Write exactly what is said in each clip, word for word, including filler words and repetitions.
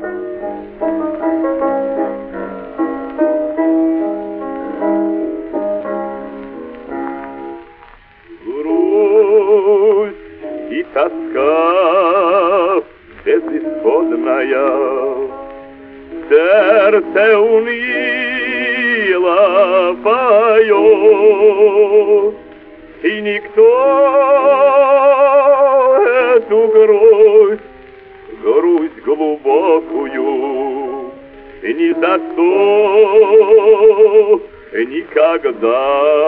И тоска безысходная, сердце уныло поет, и никто эту грусть, грусть глубокую, ни за что никогда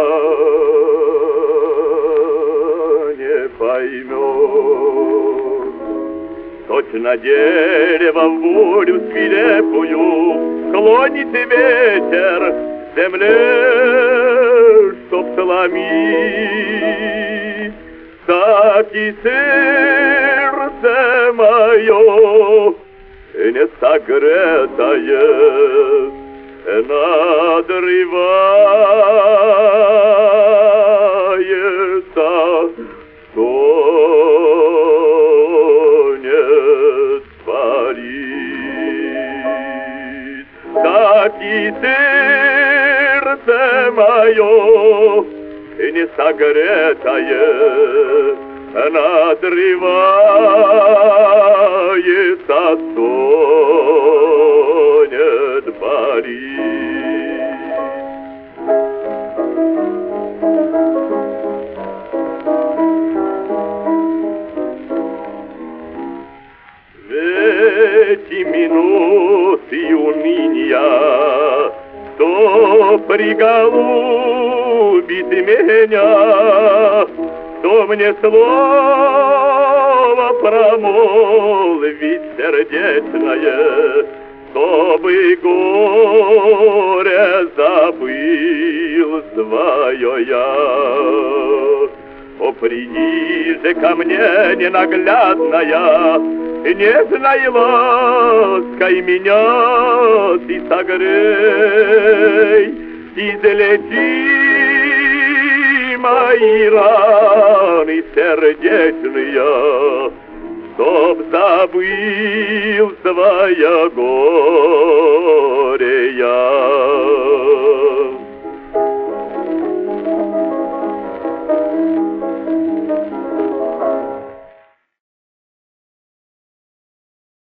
не поймет. Точно дерево в бурю свирепую клонит ветер к земле, чтоб сломить. Так и сердце мое не согретое надрывается, стонет, творит. Так и сердце мое не согретое надрывается, стонет, болит. В эти минуты уныния, кто приголубит меня, кто мне слово промолвить сердечное, чтобы горе забыл свое я. О, приди же ко мне, ненаглядная, нежной лаской меня ты согрей, излечи мои раны сердечные, чтоб забыл свое горе